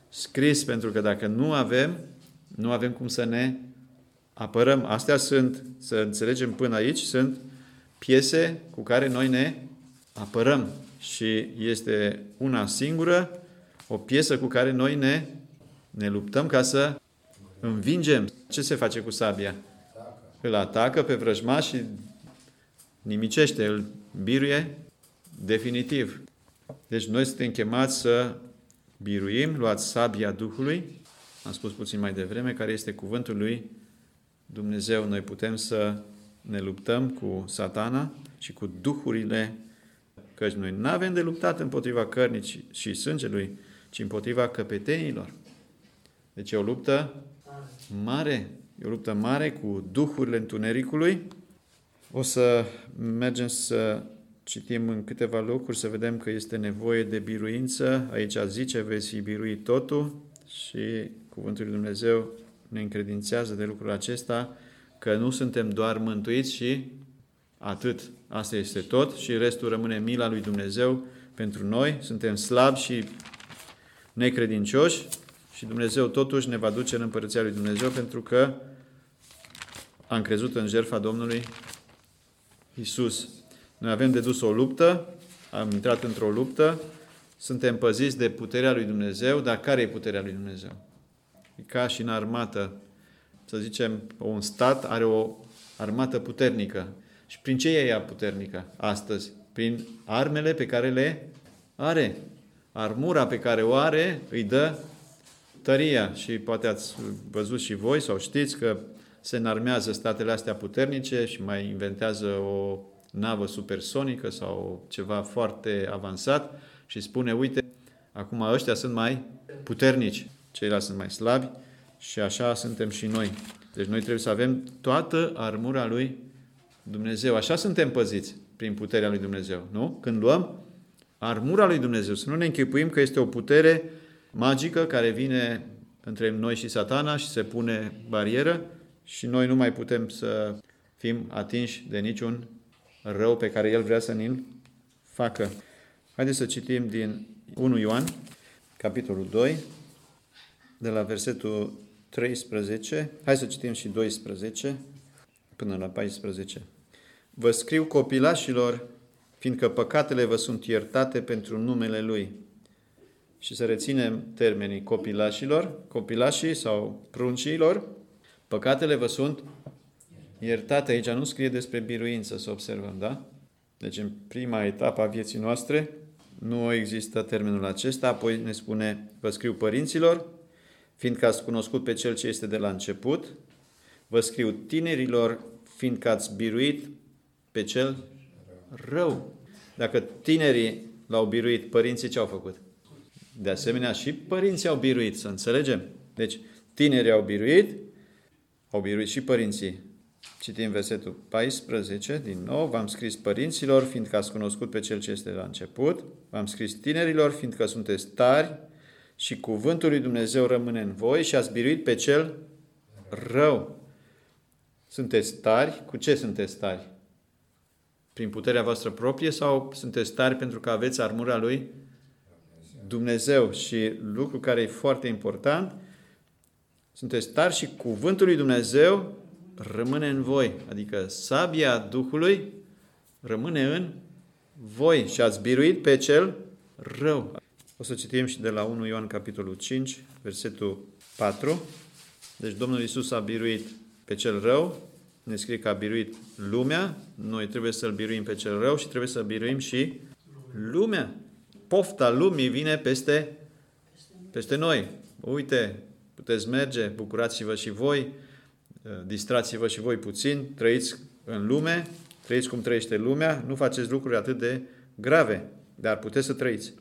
scris, pentru că dacă nu avem, nu avem cum să ne apărăm. Astea sunt, să înțelegem până aici, sunt piese cu care noi ne apărăm. Și este una singură, o piesă cu care noi ne, ne luptăm ca să învingem. Ce se face cu sabia? Îl atacă pe vrăjmaș și nimicește, îl biruie definitiv. Deci noi suntem chemați să biruim, luați sabia Duhului, am spus puțin mai devreme, care este cuvântul lui Dumnezeu. Noi putem să ne luptăm cu Satana și cu duhurile, căci noi nu avem de luptat împotriva cărnii și sângelui, ci împotriva căpetenilor. Deci e o luptă mare, e o luptă mare cu duhurile întunericului. O să mergem să citim în câteva locuri, să vedem că este nevoie de biruință. Aici zice, veți fi biruit totul și cuvântul lui Dumnezeu ne încredințează de lucrul acesta, că nu suntem doar mântuiți și atât. Asta este tot și restul rămâne mila lui Dumnezeu pentru noi. Suntem slabi și necredincioși și Dumnezeu totuși ne va duce în împărăția lui Dumnezeu pentru că am crezut în jertfa Domnului Iisus. Noi avem de dus o luptă, am intrat într-o luptă, suntem păziți de puterea lui Dumnezeu, dar care e puterea lui Dumnezeu? E ca și în armată. Să zicem, un stat are o armată puternică. Și prin ce e ea puternică astăzi? Prin armele pe care le are. Armura pe care o are îi dă tăria. Și poate ați văzut și voi sau știți că se înarmează statele astea puternice și mai inventează o navă supersonică sau ceva foarte avansat și spune, uite, acum ăștia sunt mai puternici, ceilalți sunt mai slabi și așa suntem și noi. Deci noi trebuie să avem toată armura lui Dumnezeu. Așa suntem păziți prin puterea lui Dumnezeu, nu? Când luăm armura lui Dumnezeu, să nu ne închipuim că este o putere magică care vine între noi și Satana și se pune barieră și noi nu mai putem să fim atinși de niciun rău pe care El vrea să ne-l facă. Haideți să citim din unu Ioan, capitolul doi, de la versetul treisprezece. Hai să citim și doisprezece până la paisprezece. Vă scriu, copilașilor, fiindcă păcatele vă sunt iertate pentru numele Lui. Și să reținem termenii copilașilor, copilașii sau pruncilor, păcatele vă sunt iertate. Aici nu scrie despre biruință, să observăm, da? Deci în prima etapă a vieții noastre nu există termenul acesta, apoi ne spune, vă scriu părinților, fiindcă ați cunoscut pe Cel ce este de la început, vă scriu tinerilor, fiindcă ați biruit pe Cel rău. Dacă tinerii l-au biruit, părinții ce au făcut? De asemenea, și părinții au biruit, să înțelegem. Deci, tinerii au biruit, au biruit și părinții. Citim versetul paisprezece, din nou, v-am scris părinților, fiindcă ați cunoscut pe Cel ce este de la început, v-am scris tinerilor, fiindcă sunteți tari și cuvântul lui Dumnezeu rămâne în voi și ați biruit pe Cel rău. Sunteți tari? Cu ce sunteți tari? Prin puterea voastră proprie sau sunteți tari pentru că aveți armura lui Dumnezeu? Și lucru care e foarte important, sunteți tari și cuvântul lui Dumnezeu rămâne în voi. Adică sabia Duhului rămâne în voi și ați biruit pe Cel rău. O să citim și de la unu Ioan, capitolul cinci, versetul patru. Deci Domnul Iisus a biruit pe Cel rău, ne scrie că a biruit lumea, noi trebuie să-L biruim pe Cel rău și trebuie să biruim și lumea. Pofta lumii vine peste, peste noi. Uite, puteți merge, bucurați-vă și voi, distrați-vă și voi puțin, trăiți în lume, trăiți cum trăiește lumea, nu faceți lucruri atât de grave, dar puteți să trăiți.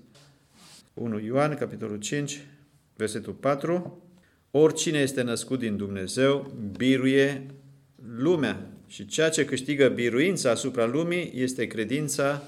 unu Ioan, capitolul cinci, versetul patru. Oricine este născut din Dumnezeu, biruie lumea. Și ceea ce câștigă biruința asupra lumii este credința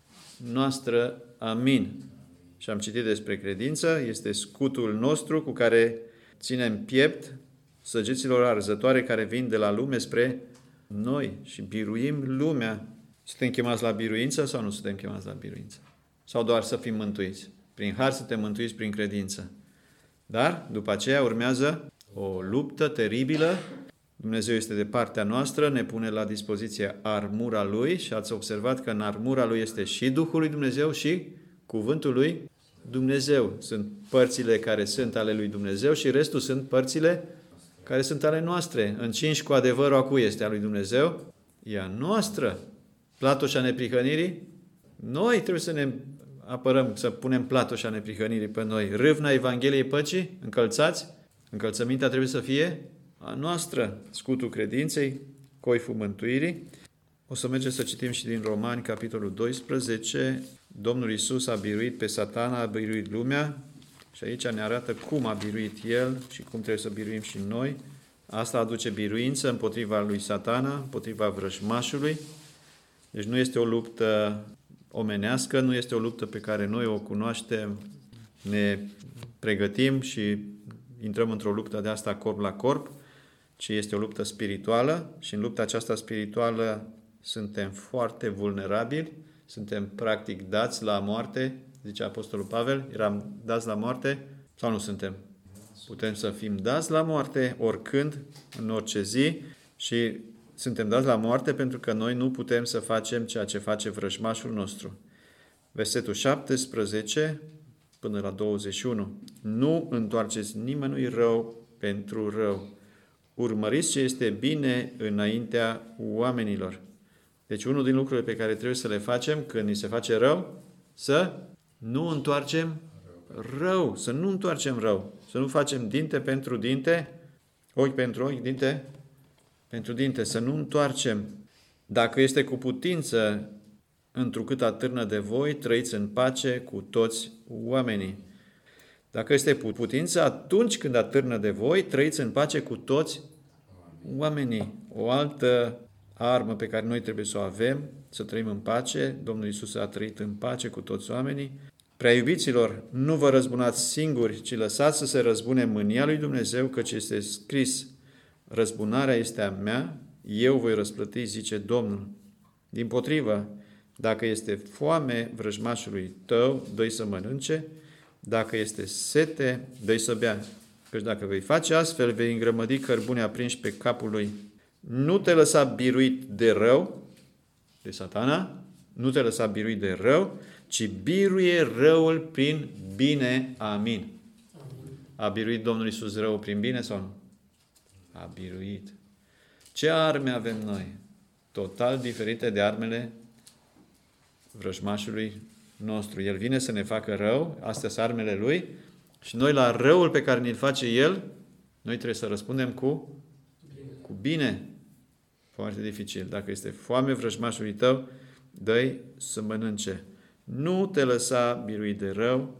noastră. Amin. Și am citit despre credință, este scutul nostru cu care ținem piept săgeților arzătoare care vin de la lume spre noi și biruim lumea. Suntem chemați la biruință sau nu suntem chemați la biruință? Sau doar să fim mântuiți? Prin har suntem mântuiți prin credință. Dar după aceea urmează o luptă teribilă. Dumnezeu este de partea noastră, ne pune la dispoziție armura Lui și ați observat că în armura Lui este și Duhul lui Dumnezeu și Cuvântul lui Dumnezeu. Sunt părțile care sunt ale lui Dumnezeu și restul sunt părțile care sunt ale noastre. Încinși cu adevărul a cui este a lui Dumnezeu? E a noastră. Platoșa neprihănirii? Noi trebuie să ne apărăm, să punem platoșa neprihănirii pe noi. Râvna Evangheliei Păcii, încălțați? Încălțămintea trebuie să fie a noastră. Scutul credinței, coiful mântuirii. O să mergem să citim și din Romani, capitolul doisprezece. Domnul Iisus a biruit pe Satana, a biruit lumea și aici ne arată cum a biruit El și cum trebuie să biruim și noi. Asta aduce biruință împotriva lui Satana, împotriva vrăjmașului. Deci nu este o luptă omenească, nu este o luptă pe care noi o cunoaștem, ne pregătim și intrăm într-o luptă de asta corp la corp, ci este o luptă spirituală și în lupta aceasta spirituală suntem foarte vulnerabili, suntem practic dați la moarte, zice Apostolul Pavel, eram dați la moarte sau nu suntem? Putem să fim dați la moarte oricând, în orice zi și suntem dați la moarte pentru că noi nu putem să facem ceea ce face vrăjmașul nostru. Versetul șaptesprezece până la douăzeci și unu. Nu întoarceți nimănui rău pentru rău. Urmăriți ce este bine înaintea oamenilor. Deci unul din lucrurile pe care trebuie să le facem când ni se face rău, să nu întoarcem rău. Să nu întoarcem rău. Să nu facem dinte pentru dinte, ochi pentru ochi, dinte pentru dinte. Să nu întoarcem. Dacă este cu putință, întrucât atârnă de voi, trăiți în pace cu toți oamenii. Dacă este cu putință, atunci când atârnă de voi, trăiți în pace cu toți oamenii. O altă armă pe care noi trebuie să o avem, să trăim în pace. Domnul Iisus a trăit în pace cu toți oamenii. Prea iubiților, nu vă răzbunați singuri, ci lăsați să se răzbune mânia lui Dumnezeu, căci este scris: răzbunarea este a mea, eu voi răsplăti, zice Domnul. Dimpotrivă, dacă este foame vrăjmașului tău, dă-i să mănânce, dacă este sete, dă-i să bea. Căci dacă vei face astfel, vei îngrămădi cărbune aprinși pe capul lui. Nu te lăsa biruit de rău, de Satana, nu te lăsa biruit de rău, ci biruie răul prin bine. Amin. A biruit Domnul Iisus răul prin bine sau nu? A biruit. Ce arme avem noi? Total diferite de armele vrăjmașului nostru. El vine să ne facă rău, astea sunt armele lui, și noi la răul pe care ne-l face el, noi trebuie să răspundem cu bine. Cu bine. Foarte dificil. Dacă este foame vrăjmașului tău, dă-i să mănânce. Nu te lăsa biruit de rău,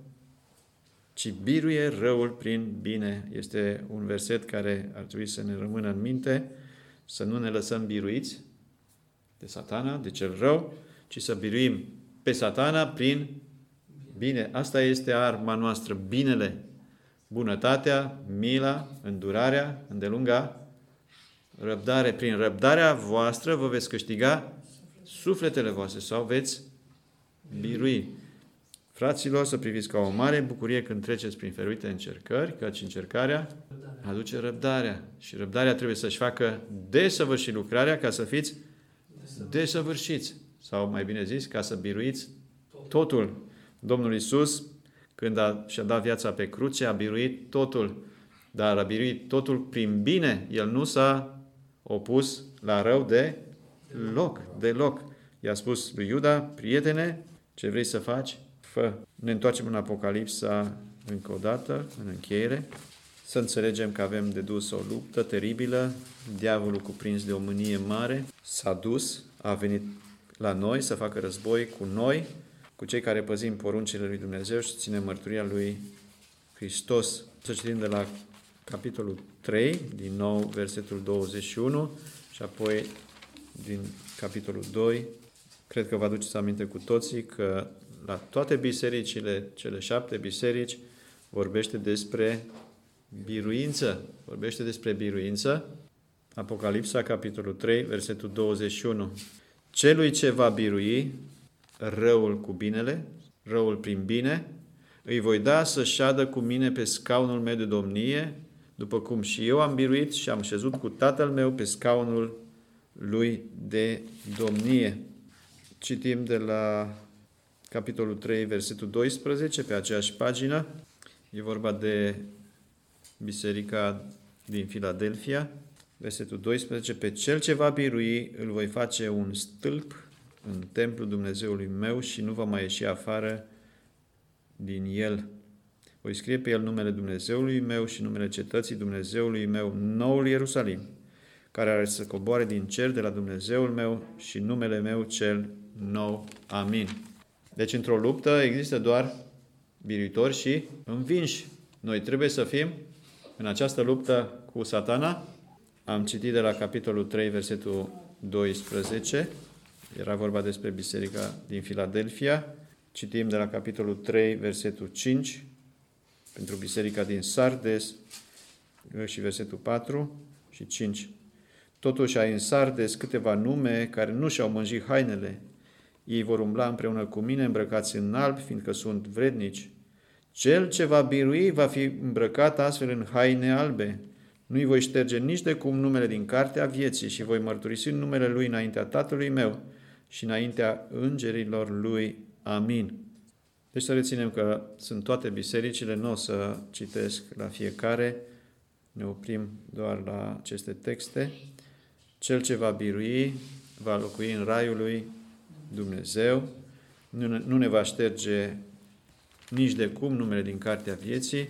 ci biruie răul prin bine. Este un verset care ar trebui să ne rămână în minte, să nu ne lăsăm biruiți de Satana, de cel rău, ci să biruim pe Satana prin bine. Asta este arma noastră, binele, bunătatea, mila, îndurarea, îndelunga răbdare. Prin răbdarea voastră vă veți câștiga sufletele voastre sau veți birui. Fraților, să priviți ca o mare bucurie când treceți prin feruite încercări, căci încercarea aduce răbdarea. Și răbdarea trebuie să-și facă desăvârșit lucrarea ca să fiți desăvârșiți. Sau mai bine zis, ca să biruiți totul. Domnul Iisus, când a, și-a dat viața pe cruce, a biruit totul. Dar a biruit totul prin bine. El nu s-a opus la rău de loc, deloc. I-a spus lui Iuda: prietene, ce vrei să faci? Fă. Ne întoarcem în Apocalipsa încă o dată, în încheiere, să înțelegem că avem de dus o luptă teribilă. Diavolul, cuprins de o mânie mare, s-a dus, a venit la noi să facă război cu noi, cu cei care păzim poruncile lui Dumnezeu și ținem mărturia lui Hristos. Să citim de la capitolul trei, din nou versetul douăzeci și unu și apoi din capitolul doi. Cred că vă aduceți aminte cu toții că la toate bisericile, cele șapte biserici, vorbește despre biruință. Vorbește despre biruință. Apocalipsa, capitolul trei, versetul douăzeci și unu. Celui ce va birui răul cu binele, răul prin bine, îi voi da să șadă cu mine pe scaunul meu de domnie, după cum și eu am biruit și am șezut cu tatăl meu pe scaunul lui de domnie. Citim de la capitolul trei, versetul doisprezece, pe aceeași pagină. E vorba de biserica din Filadelfia. Versetul doisprezece. Pe cel ce va birui îl voi face un stâlp în templul Dumnezeului meu și nu va mai ieși afară din el. Voi scrie pe el numele Dumnezeului meu și numele cetății Dumnezeului meu, noul Ierusalim, care are să coboare din cer de la Dumnezeul meu și numele meu cel nou. Amin. Deci într-o luptă există doar biruitori și învinși. Noi trebuie să fim în această luptă cu Satana. Am citit de la capitolul trei, versetul doisprezece. Era vorba despre biserica din Filadelfia. Citim de la capitolul trei, versetul cinci, pentru biserica din Sardes, și versetul patru și cinci. Totuși ai în Sardes câteva nume care nu și-au mânjit hainele. Ei vor umbla împreună cu mine îmbrăcați în alb, fiindcă sunt vrednici. Cel ce va birui va fi îmbrăcat astfel în haine albe. Nu-i voi șterge nici de cum numele din cartea vieții și voi mărturisi numele lui înaintea Tatălui meu și înaintea îngerilor lui. Amin. Deci să reținem că sunt toate bisericile, nu o să citesc la fiecare, ne oprim doar la aceste texte. Cel ce va birui va locui în raiul lui Dumnezeu, nu ne va șterge nici de cum numele din cartea vieții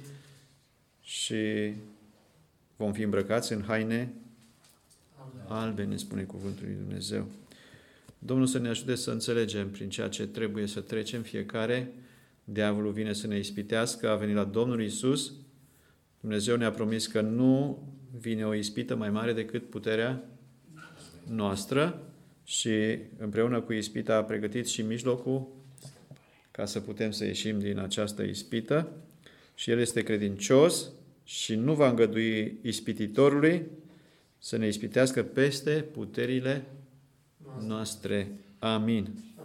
și vom fi îmbrăcați în haine albe, ne spune cuvântul lui Dumnezeu. Domnul să ne ajute să înțelegem prin ceea ce trebuie să trecem fiecare. Diavolul vine să ne ispitească, a venit la Domnul Iisus. Dumnezeu ne-a promis că nu vine o ispită mai mare decât puterea noastră și împreună cu ispita a pregătit și mijlocul ca să putem să ieșim din această ispită. Și El este credincios și nu va îngădui ispititorului să ne ispitească peste puterile noastre. Amin.